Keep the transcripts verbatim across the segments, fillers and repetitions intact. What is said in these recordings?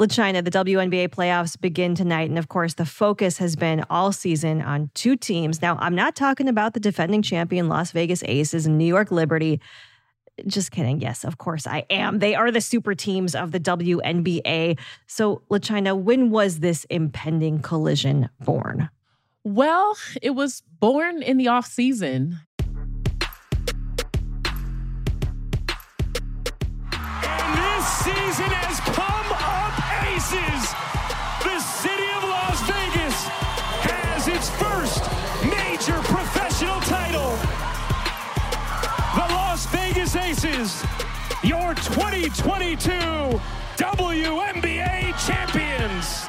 LaChina, the W N B A playoffs begin tonight. And of course, the focus has been all season on two teams. Now, I'm not talking about the defending champion Las Vegas Aces and New York Liberty. Just kidding. Yes, of course I am. They are the super teams of the W N B A. So, LaChina, when was this impending collision born? Well, it was born in the offseason. And this season has come up aces. The city of Las Vegas has its first major professional title. The Las Vegas Aces, your twenty twenty-two W N B A champions.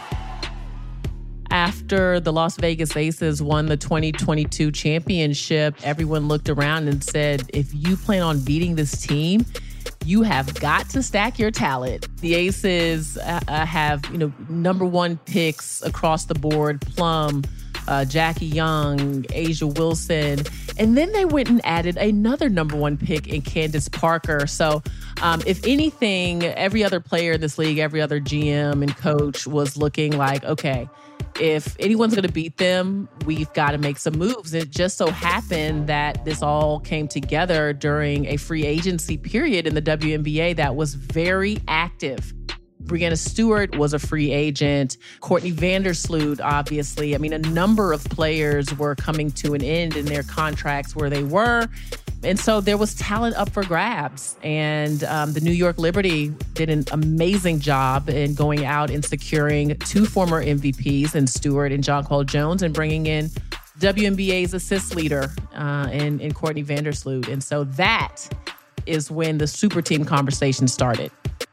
After the Las Vegas Aces won the twenty twenty-two championship, everyone looked around and said, if you plan on beating this team, you have got to stack your talent. The Aces uh, have, you know, number one picks across the board, Plum, uh, Jackie Young, Asia Wilson. And then they went and added another number one pick in Candace Parker. So um, if anything, every other player in this league, every other G M and coach was looking like, okay, if anyone's going to beat them, we've got to make some moves. It just so happened that this all came together during a free agency period in the W N B A that was very active. Breanna Stewart was a free agent. Courtney Vandersloot, obviously. I mean, a number of players were coming to an end in their contracts where they were. And so there was talent up for grabs. And um, the New York Liberty did an amazing job in going out and securing two former M V Ps in Stewart and Jonquel Jones and bringing in W N B A's assist leader uh, in, in Courtney Vandersloot. And so that is when the super team conversation started.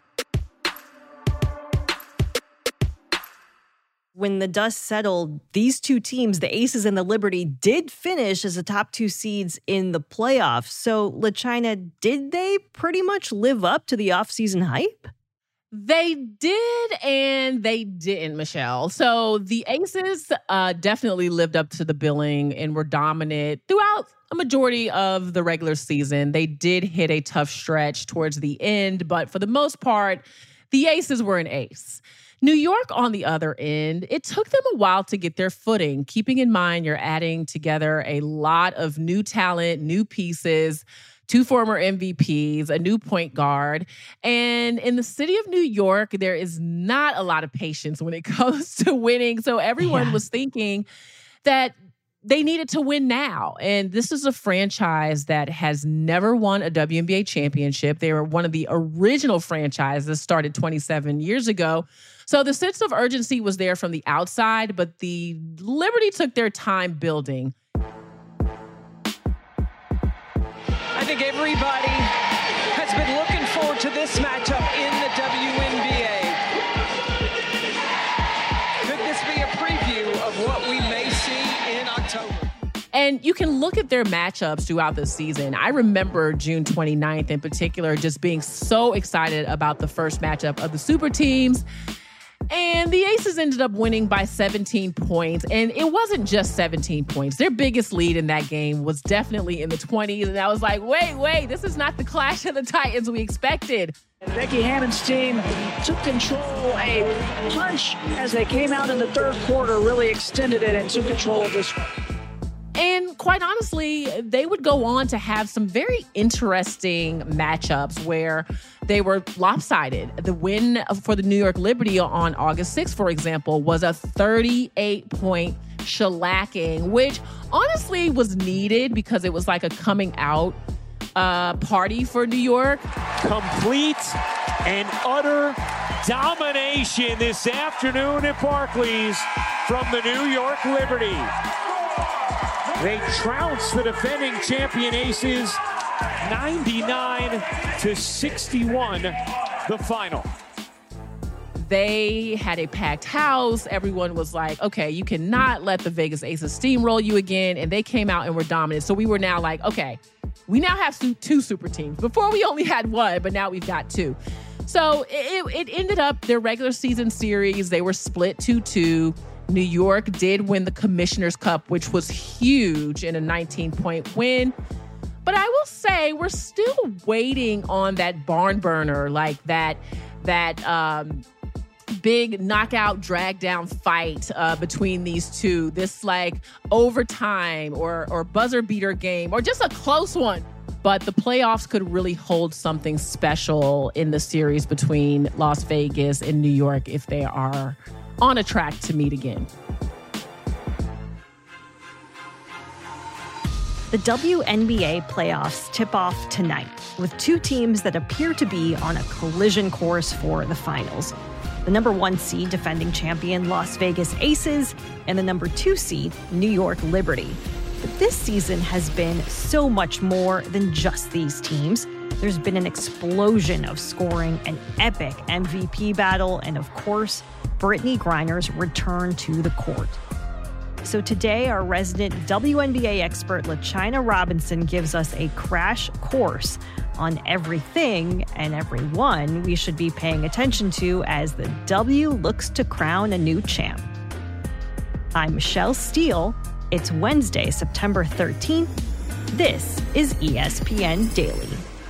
When the dust settled, these two teams, the Aces and the Liberty, did finish as the top two seeds in the playoffs. So, LaChina, did they pretty much live up to the offseason hype? They did and they didn't, Michelle. So the Aces uh, definitely lived up to the billing and were dominant throughout a majority of the regular season. They did hit a tough stretch towards the end, but for the most part, the Aces were an ace. New York, on the other end, it took them a while to get their footing, keeping in mind you're adding together a lot of new talent, new pieces, two former M V Ps, a new point guard. And in the city of New York, there is not a lot of patience when it comes to winning. So everyone yeah. was thinking that they needed to win now. And this is a franchise that has never won a W N B A championship. They were one of the original franchises, started twenty-seven years ago. So the sense of urgency was there from the outside, but the Liberty took their time building. I think everybody has been looking forward to this matchup in the W N B A. Could this be a preview of what we may see in October? And you can look at their matchups throughout the season. I remember June twenty-ninth in particular, just being so excited about the first matchup of the super teams. And the Aces ended up winning by seventeen points. And it wasn't just seventeen points. Their biggest lead in that game was definitely in the twenties. And I was like, wait, wait, this is not the Clash of the Titans we expected. Becky Hammon's team took control, a punch as they came out in the third quarter, really extended it and took control of this one. And quite honestly, they would go on to have some very interesting matchups where they were lopsided. The win for the New York Liberty on August sixth, for example, was a thirty-eight point shellacking, which honestly was needed because it was like a coming out uh, party for New York. Complete and utter domination this afternoon at Barclays from the New York Liberty. They trounced the defending champion Aces ninety-nine to sixty-one, the final. They had a packed house. Everyone was like, okay, you cannot let the Vegas Aces steamroll you again. And they came out and were dominant. So we were now like, okay, we now have two super teams. Before we only had one, but now we've got two. So it, it ended up their regular season series. They were split two two. New York did win the Commissioner's Cup, which was huge in a nineteen point win. But I will say we're still waiting on that barn burner, like that, that um, big knockout drag down fight uh, between these two, this like overtime or, or buzzer beater game, or just a close one. But the playoffs could really hold something special in the series between Las Vegas and New York if they are on a track to meet again. The W N B A playoffs tip off tonight with two teams that appear to be on a collision course for the finals. The number one seed defending champion Las Vegas Aces and the number two seed New York Liberty. But this season has been so much more than just these teams. There's been an explosion of scoring, an epic M V P battle, and of course, Brittney Griner's return to the court. So today, our resident W N B A expert, LaChina Robinson, gives us a crash course on everything and everyone we should be paying attention to as the W looks to crown a new champ. I'm Michelle Steele. It's Wednesday, September thirteenth. This is E S P N Daily.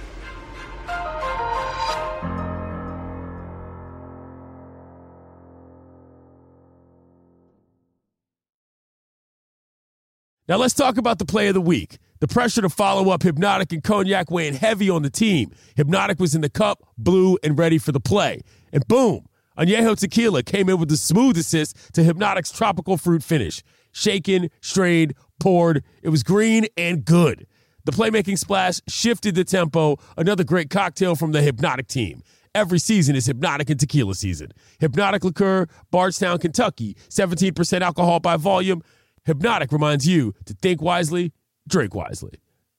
Now let's talk about the play of the week. The pressure to follow up Hypnotic and Cognac weighing heavy on the team. Hypnotic was in the cup, blue, and ready for the play. And boom, Añejo Tequila came in with the smooth assist to Hypnotic's tropical fruit finish. Shaken, strained, poured. It was green and good. The playmaking splash shifted the tempo. Another great cocktail from the Hypnotic team. Every season is Hypnotic and Tequila season. Hypnotic Liqueur, Bardstown, Kentucky, seventeen percent alcohol by volume. Hypnotic reminds you to think wisely, drink wisely.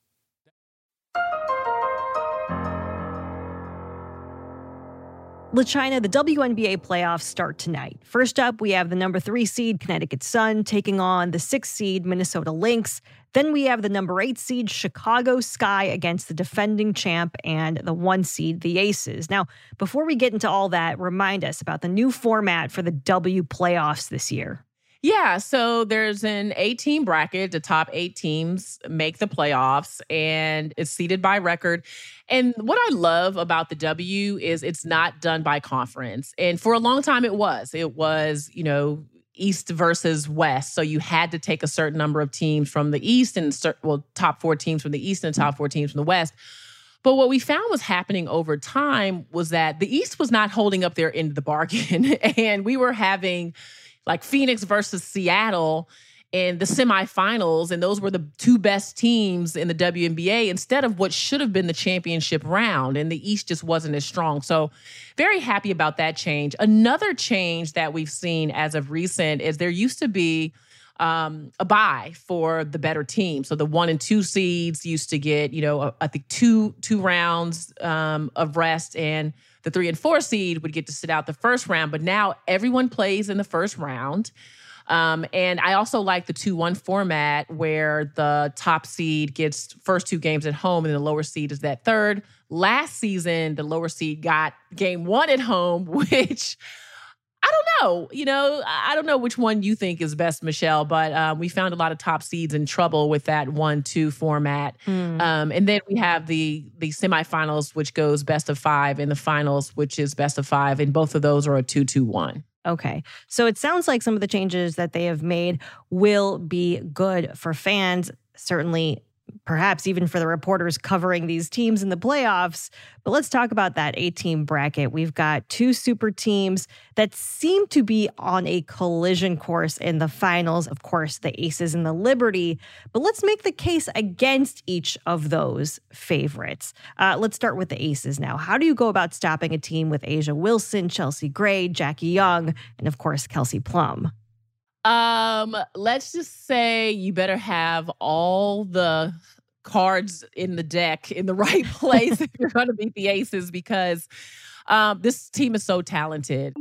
LaChina, the W N B A playoffs start tonight. First up, we have the number three seed Connecticut Sun taking on the sixth seed Minnesota Lynx. Then we have the number eight seed Chicago Sky against the defending champ and the one seed, the Aces. Now, before we get into all that, remind us about the new format for the W playoffs this year. Yeah, so there's an eight-team bracket. The top eight teams make the playoffs, and it's seeded by record. And what I love about the W is it's not done by conference. And for a long time, it was. It was, you know, East versus West. So you had to take a certain number of teams from the East and, well, top four teams from the East and top four teams from the West. But what we found was happening over time was that the East was not holding up their end of the bargain. And we were having like Phoenix versus Seattle in the semifinals, and those were the two best teams in the W N B A instead of what should have been the championship round, and the East just wasn't as strong. So very happy about that change. Another change that we've seen as of recent is there used to be um, a bye for the better team. So the one and two seeds used to get, you know, I think two, two rounds um, of rest, and the three and four seed would get to sit out the first round, but now everyone plays in the first round. Um, and I also like the two one format where the top seed gets first two games at home and the lower seed is that third. Last season, the lower seed got game one at home, which I don't know. You know, I don't know which one you think is best, Michelle, but um, we found a lot of top seeds in trouble with that one two format. Mm. Um, and then we have the the semifinals, which goes best of five, and the finals, which is best of five. And both of those are a two two one. Okay. So it sounds like some of the changes that they have made will be good for fans, certainly perhaps even for the reporters covering these teams in the playoffs. But let's talk about that eight-team bracket. We've got two super teams that seem to be on a collision course in the finals. Of course, the Aces and the Liberty. But let's make the case against each of those favorites. Uh, let's start with the Aces now. How do you go about stopping a team with A'ja Wilson, Chelsea Gray, Jackie Young, and of course, Kelsey Plum? Um, let's just say you better have all the cards in the deck in the right place if you're going to beat the Aces, because um, this team is so talented.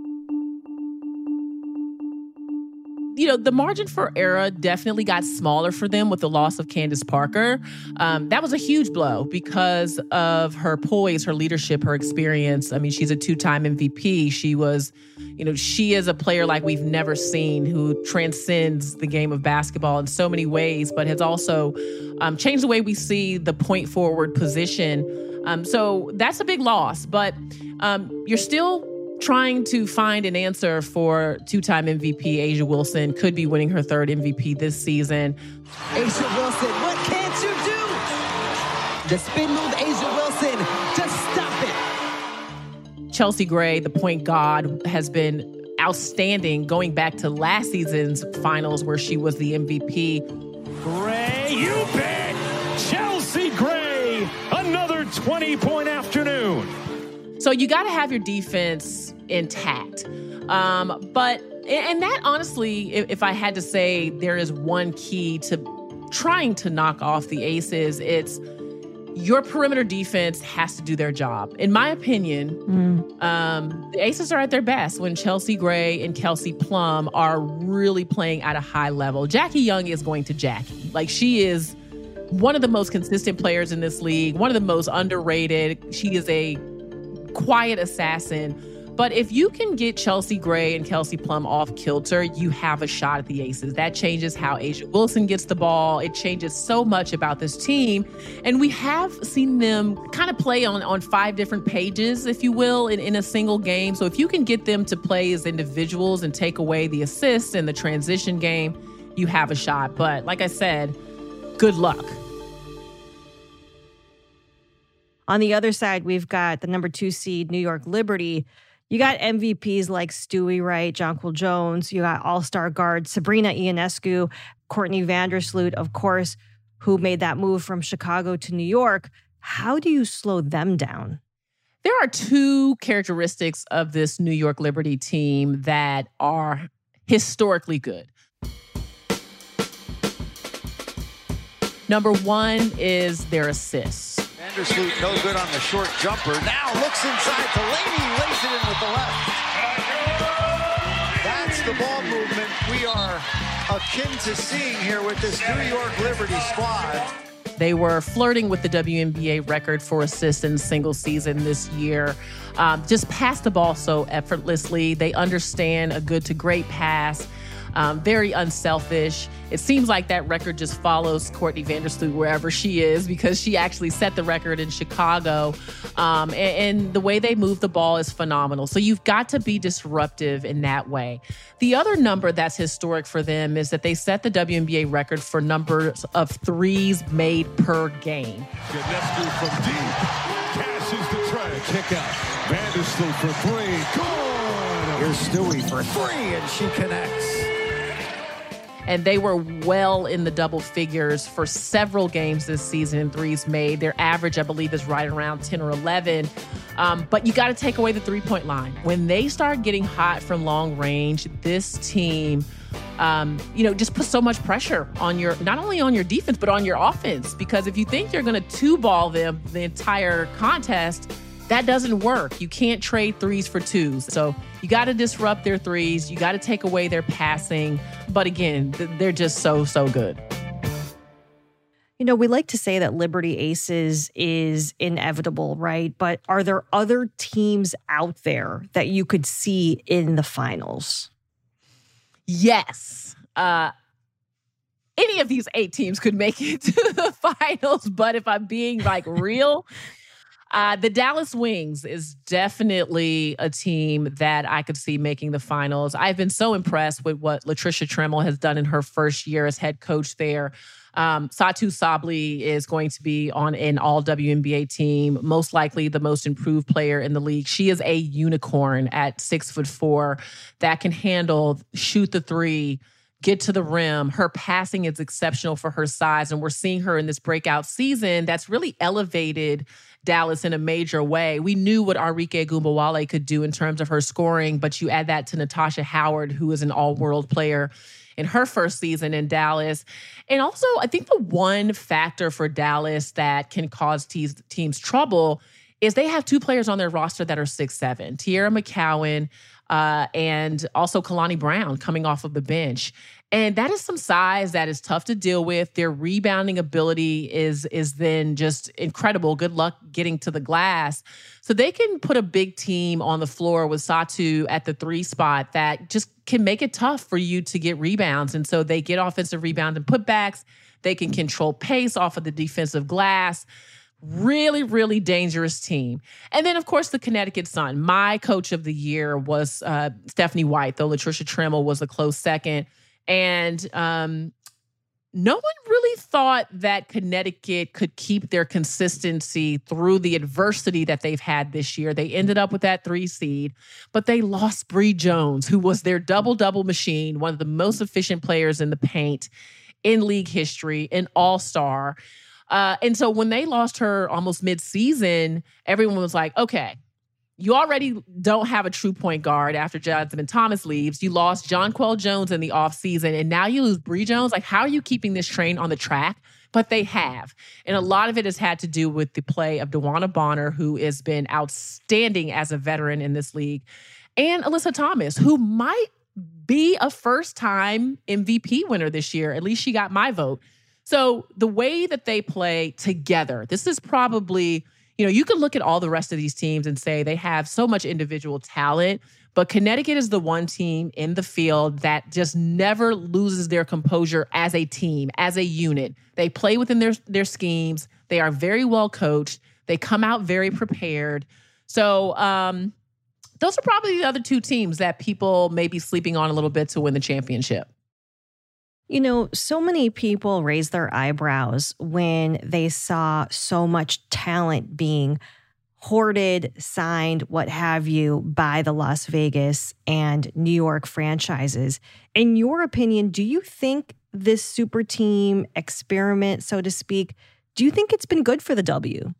You know, the margin for error definitely got smaller for them with the loss of Candace Parker. Um, that was a huge blow because of her poise, her leadership, her experience. I mean, she's a two-time M V P. She was, you know, she is a player like we've never seen who transcends the game of basketball in so many ways, but has also um, changed the way we see the point forward position. Um, so that's a big loss, but um, you're still trying to find an answer for two-time M V P A'ja Wilson. Could be winning her third M V P this season. A'ja Wilson, what can't you do? The spin move, A'ja Wilson, just stop it. Chelsea Gray, the point guard, has been outstanding going back to last season's finals where she was the M V P. Gray, you bet! Chelsea Gray, another twenty-point afternoon. So you got to have your defense intact. Um, but, and that honestly, if, if I had to say there is one key to trying to knock off the Aces, it's your perimeter defense has to do their job. In my opinion, mm. um, the Aces are at their best when Chelsea Gray and Kelsey Plum are really playing at a high level. Jackie Young is going to Jackie. Like, she is one of the most consistent players in this league, one of the most underrated. She is a quiet assassin. But if you can get Chelsea Gray and Kelsey Plum off kilter, you have a shot at the Aces. That changes how A'ja Wilson gets the ball. It changes so much about this team. And we have seen them kind of play on, on five different pages, if you will, in, in a single game. So if you can get them to play as individuals and take away the assists and the transition game, you have a shot. But like I said, good luck. On the other side, we've got the number two seed, New York Liberty. You got M V Ps like Stewie Wright, Jonquel Jones. You got all-star guard Sabrina Ionescu, Courtney Vandersloot, of course, who made that move from Chicago to New York. How do you slow them down? There are two characteristics of this New York Liberty team that are historically good. Number one is their assists. Vandersloot no good on the short jumper. Now looks inside to Laney, lays it in with the left. That's the ball movement we are akin to seeing here with this New York Liberty squad. They were flirting with the W N B A record for assists in single season this year. Um, just pass the ball so effortlessly. They understand a good to great pass. Um, very unselfish. It seems like that record just follows Courtney Vandersloot wherever she is because she actually set the record in Chicago. Um, and, and the way they move the ball is phenomenal. So you've got to be disruptive in that way. The other number that's historic for them is that they set the W N B A record for numbers of threes made per game. Ionescu from deep. Passes the try. Kick out. Vandersloot for three. Good. Here's Stewie for three, and she connects. And they were well in the double figures for several games this season in threes made. Their average, I believe, is right around ten or eleven. Um, but you got to take away the three-point line. When they start getting hot from long range, this team, um, you know, just puts so much pressure on your, not only on your defense, but on your offense. Because if you think you're going to two-ball them the entire contest, that doesn't work. You can't trade threes for twos. So you got to disrupt their threes. You got to take away their passing. But again, they're just so, so good. You know, we like to say that Liberty Aces is inevitable, right? But are there other teams out there that you could see in the finals? Yes. Uh, any of these eight teams could make it to the finals. But if I'm being like real... Uh, the Dallas Wings is definitely a team that I could see making the finals. I've been so impressed with what Latricia Tremmel has done in her first year as head coach there. Um, Satou Sabally is going to be on an all W N B A team, most likely the most improved player in the league. She is a unicorn at six foot four that can handle, shoot the three, get to the rim. Her passing is exceptional for her size, and we're seeing her in this breakout season that's really elevated Dallas in a major way. We knew what Arike Ogunbowale could do in terms of her scoring, but you add that to Natasha Howard, who is an all-world player in her first season in Dallas. And also, I think the one factor for Dallas that can cause teams, teams trouble is they have two players on their roster that are six seven, Tierra McCowan uh, and also Kalani Brown coming off of the bench. And that is some size that is tough to deal with. Their rebounding ability is, is then just incredible. Good luck getting to the glass. So they can put a big team on the floor with Satou at the three spot that just can make it tough for you to get rebounds. And so they get offensive rebound and putbacks. They can control pace off of the defensive glass. Really, really dangerous team. And then, of course, the Connecticut Sun. My coach of the year was uh, Stephanie White, though Latricia Trammell was a close second. And um, no one really thought that Connecticut could keep their consistency through the adversity that they've had this year. They ended up with that three seed, but they lost Bree Jones, who was their double-double machine, one of the most efficient players in the paint in league history, an all-star. Uh, and so when they lost her almost mid-season, everyone was like, okay, you already don't have a true point guard after Jasmine Thomas leaves. You lost Jonquel Jones in the offseason, and now you lose Bree Jones. Like, how are you keeping this train on the track? But they have. And a lot of it has had to do with the play of DeWanna Bonner, who has been outstanding as a veteran in this league, and Alyssa Thomas, who might be a first-time M V P winner this year. At least she got my vote. So the way that they play together, this is probably, you know, you can look at all the rest of these teams and say they have so much individual talent, but Connecticut is the one team in the field that just never loses their composure as a team, as a unit. They play within their, their schemes. They are very well coached. They come out very prepared. So um, those are probably the other two teams that people may be sleeping on a little bit to win the championship. You know, so many people raised their eyebrows when they saw so much talent being hoarded, signed, what have you, by the Las Vegas and New York franchises. In your opinion, do you think this super team experiment, so to speak, do you think it's been good for the W?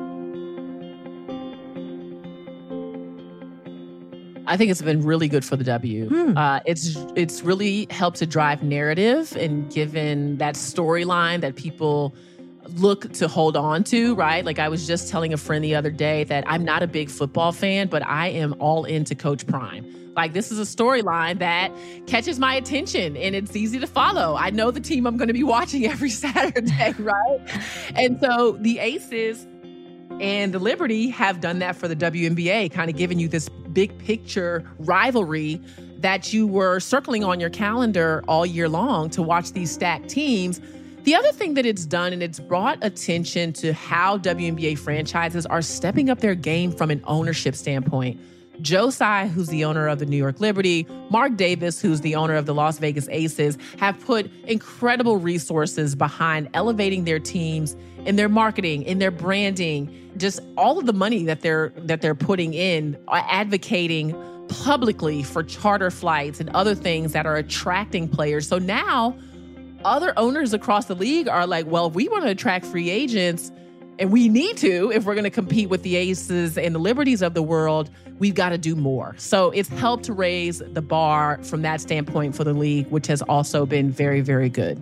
I think it's been really good for the W. Hmm. Uh, it's it's really helped to drive narrative and given that storyline that people look to hold on to, right? Like I was just telling a friend the other day that I'm not a big football fan, but I am all into Coach Prime. Like this is a storyline that catches my attention and it's easy to follow. I know the team I'm going to be watching every Saturday, right? And so the Aces and the Liberty have done that for the W N B A, kind of giving you this big picture rivalry that you were circling on your calendar all year long to watch these stacked teams. The other thing that it's done, and it's brought attention to how W N B A franchises are stepping up their game from an ownership standpoint. Joe Tsai, who's the owner of the New York Liberty, Mark Davis, who's the owner of the Las Vegas Aces, have put incredible resources behind elevating their teams in their marketing, in their branding, just all of the money that they're that they're putting in, advocating publicly for charter flights and other things that are attracting players. So now other owners across the league are like, well, if we want to attract free agents, and we need to, if we're going to compete with the Aces and the Liberties of the world, we've got to do more. So it's helped to raise the bar from that standpoint for the league, which has also been very, very good.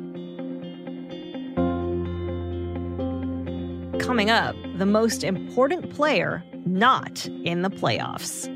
Coming up, the most important player not in the playoffs.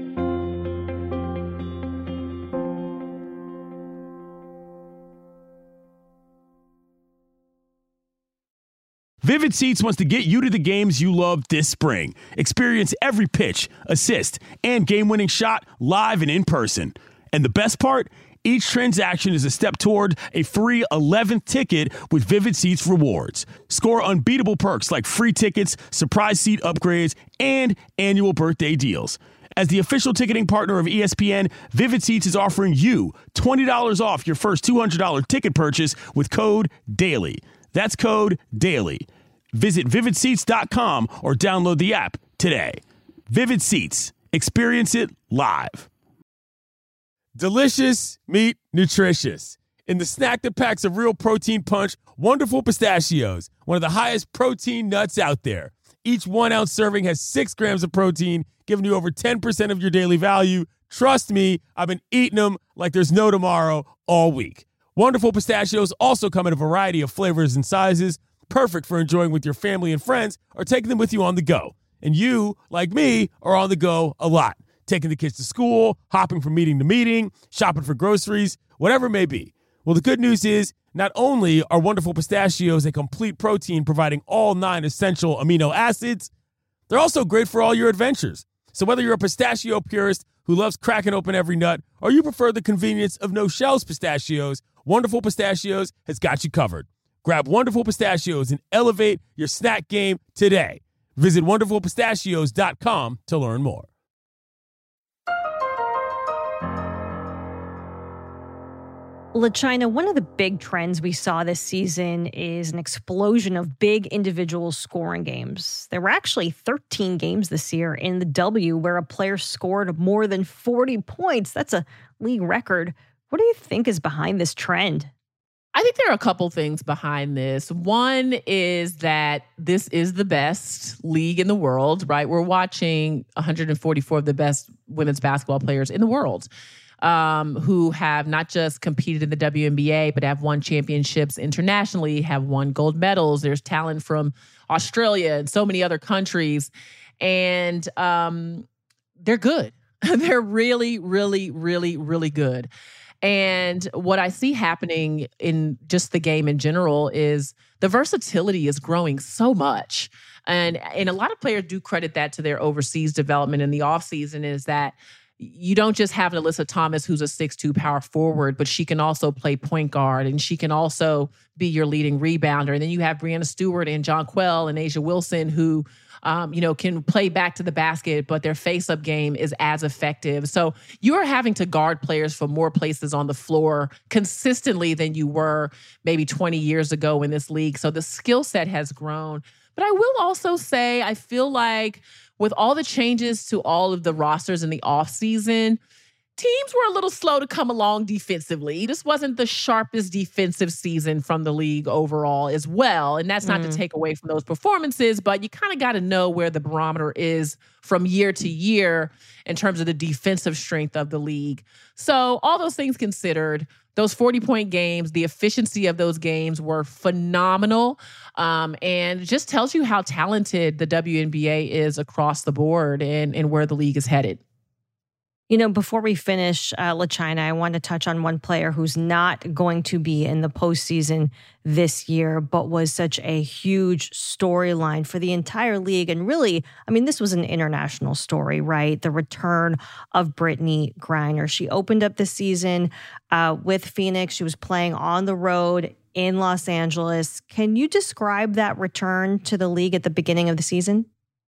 Vivid Seats wants to get you to the games you love this spring. Experience every pitch, assist, and game-winning shot live and in person. And the best part? Each transaction is a step toward a free eleventh ticket with Vivid Seats rewards. Score unbeatable perks like free tickets, surprise seat upgrades, and annual birthday deals. As the official ticketing partner of E S P N, Vivid Seats is offering you twenty dollars off your first two hundred dollars ticket purchase with code DAILY. That's code DAILY. Visit vivid seats dot com or download the app today. Vivid Seats. Experience it live. Delicious meat, nutritious. In the snack that packs a real protein punch, Wonderful Pistachios, one of the highest protein nuts out there. Each one-ounce serving has six grams of protein, giving you over ten percent of your daily value. Trust me, I've been eating them like there's no tomorrow all week. Wonderful Pistachios also come in a variety of flavors and sizes, perfect for enjoying with your family and friends or taking them with you on the go. And you, like me, are on the go a lot. Taking the kids to school, hopping from meeting to meeting, shopping for groceries, whatever it may be. Well, the good news is not only are Wonderful Pistachios a complete protein providing all nine essential amino acids, they're also great for all your adventures. So whether you're a pistachio purist who loves cracking open every nut or you prefer the convenience of no-shells pistachios, Wonderful Pistachios has got you covered. Grab Wonderful Pistachios and elevate your snack game today. Visit wonderful pistachios dot com to learn more. LaChina, one of the big trends we saw this season is an explosion of big individual scoring games. There were actually thirteen games this year in the W where a player scored more than forty points. That's a league record. What do you think is behind this trend? I think there are a couple things behind this. One is that this is the best league in the world, right? We're watching one hundred forty-four of the best women's basketball players in the world. Um, who have not just competed in the W N B A, but have won championships internationally, have won gold medals. There's talent from Australia and so many other countries. And um, they're good. They're really, really, really, really good. And what I see happening in just the game in general is the versatility is growing so much. And, and a lot of players do credit that to their overseas development in the offseason is that you don't just have an Alyssa Thomas who's a six two power forward, but she can also play point guard and she can also be your leading rebounder. And then you have Breanna Stewart and Jonquel and A'ja Wilson who, um, you know, can play back to the basket, but their face-up game is as effective. So you are having to guard players from more places on the floor consistently than you were maybe twenty years ago in this league. So the skill set has grown. But I will also say, I feel like with all the changes to all of the rosters in the offseason, teams were a little slow to come along defensively. This wasn't the sharpest defensive season from the league overall as well. And that's not mm. to take away from those performances, but you kind of got to know where the barometer is from year to year in terms of the defensive strength of the league. So all those things considered, those forty-point games, the efficiency of those games were phenomenal, um, and it just tells you how talented the W N B A is across the board and, and where the league is headed. You know, before we finish, uh, LaChina, I want to touch on one player who's not going to be in the postseason this year, but was such a huge storyline for the entire league. And really, I mean, this was an international story, right? The return of Brittney Griner. She opened up the season uh, with Phoenix. She was playing on the road in Los Angeles. Can you describe that return to the league at the beginning of the season?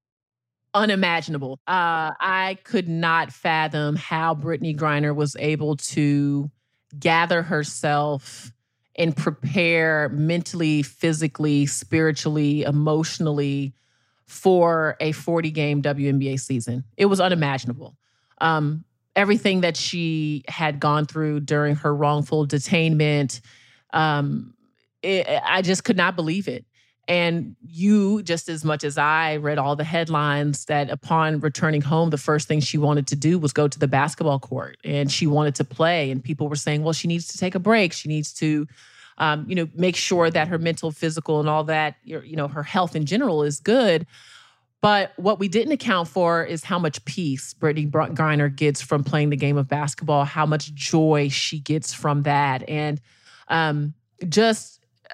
Unimaginable. Uh, I could not fathom how Brittney Griner was able to gather herself and prepare mentally, physically, spiritually, emotionally for a forty-game W N B A season. It was unimaginable. Um, everything that she had gone through during her wrongful detainment, um, it, I just could not believe it. And you, just as much as I, read all the headlines that upon returning home, the first thing she wanted to do was go to the basketball court and she wanted to play. And people were saying, well, she needs to take a break. She needs to, um, you know, make sure that her mental, physical, and all that, you know, her health in general is good. But what we didn't account for is how much peace Brittney Griner gets from playing the game of basketball, how much joy she gets from that. And um, just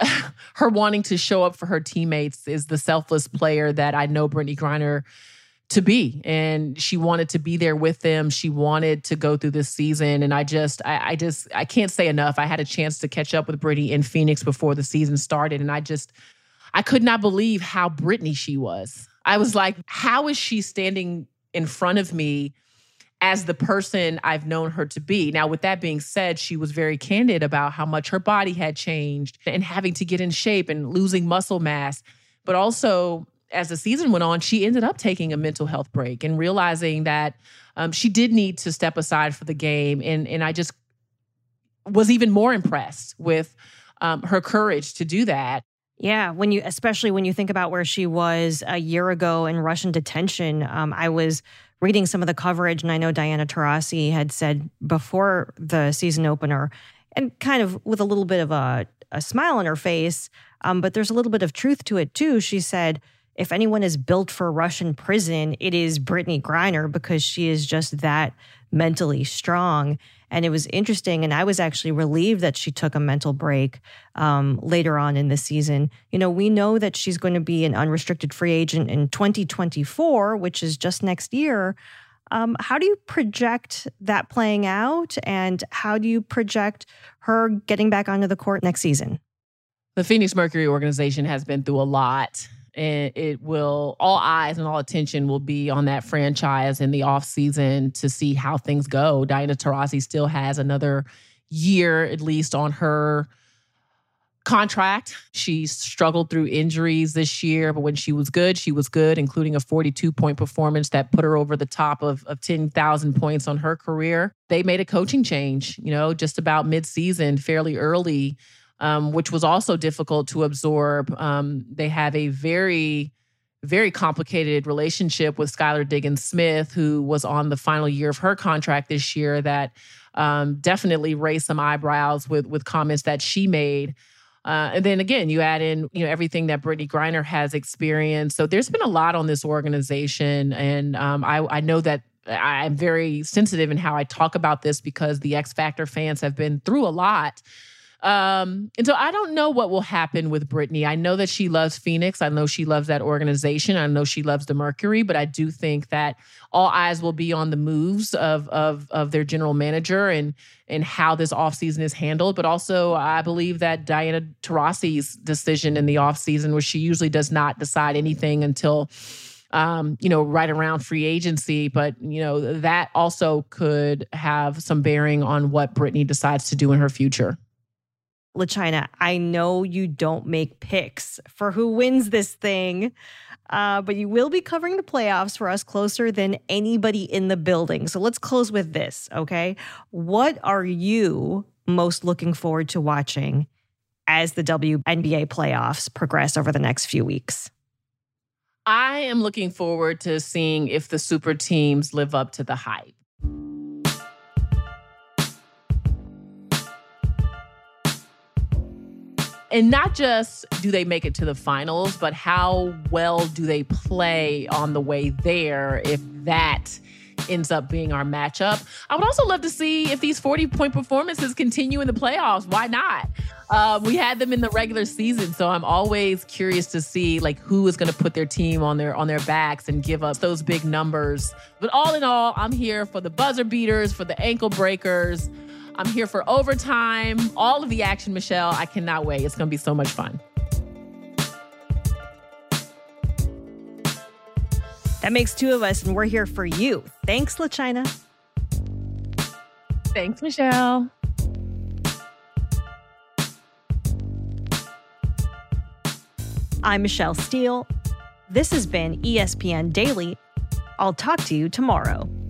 her wanting to show up for her teammates is the selfless player that I know Brittney Griner to be. And she wanted to be there with them. She wanted to go through this season. And I just, I, I just, I can't say enough. I had a chance to catch up with Brittney in Phoenix before the season started. And I just, I could not believe how Brittney she was. I was like, how is she standing in front of me as the person I've known her to be? Now, with that being said, she was very candid about how much her body had changed and having to get in shape and losing muscle mass. But also, as the season went on, she ended up taking a mental health break and realizing that um, she did need to step aside for the game. And, and I just was even more impressed with um, her courage to do that. Yeah, when you, especially when you think about where she was a year ago in Russian detention, um, I was reading some of the coverage, and I know Diana Taurasi had said before the season opener, and kind of with a little bit of a, a smile on her face, um, but there's a little bit of truth to it too. She said, if anyone is built for Russian prison, it is Brittney Griner because she is just that mentally strong. And it was interesting, and I was actually relieved that she took a mental break um, later on in the season. You know, we know that she's going to be an unrestricted free agent in twenty twenty-four, which is just next year. Um, how do you project that playing out, and how do you project her getting back onto the court next season? The Phoenix Mercury organization has been through a lot, and it will, all eyes and all attention will be on that franchise in the offseason to see how things go. Diana Taurasi still has another year at least on her contract. She struggled through injuries this year, but when she was good, she was good, including a forty-two point performance that put her over the top of, of ten thousand points on her career. They made a coaching change, you know, just about mid-season, fairly early, um, which was also difficult to absorb. Um, they have a very, very complicated relationship with Skylar Diggins-Smith, who was on the final year of her contract this year, that um, definitely raised some eyebrows with, with comments that she made. Uh, and then again, you add in, you know, everything that Brittney Griner has experienced. So there's been a lot on this organization. And um, I, I know that I'm very sensitive in how I talk about this because the X Factor fans have been through a lot. Um, and so I don't know what will happen with Brittney. I know that she loves Phoenix. I know she loves that organization. I know she loves the Mercury, but I do think that all eyes will be on the moves of of of their general manager and and how this offseason is handled. But also I believe that Diana Taurasi's decision in the offseason, where she usually does not decide anything until Um, you know, right around free agency. But, you know, that also could have some bearing on what Brittney decides to do in her future. LaChina, I know you don't make picks for who wins this thing, uh, but you will be covering the playoffs for us closer than anybody in the building. So let's close with this, okay? What are you most looking forward to watching as the W N B A playoffs progress over the next few weeks? I am looking forward to seeing if the super teams live up to the hype. And not just do they make it to the finals, but how well do they play on the way there if that ends up being our matchup. I would also love to see if these forty-point performances continue in the playoffs. Why not? Uh, we had them in the regular season, so I'm always curious to see like who is going to put their team on their on their backs and give up those big numbers. But all in all, I'm here for the buzzer beaters, for the ankle breakers. I'm here for overtime, all of the action, Michelle. I cannot wait. It's going to be so much fun. That makes two of us, and we're here for you. Thanks, LaChina. Thanks, Michelle. I'm Michelle Steele. This has been E S P N Daily. I'll talk to you tomorrow.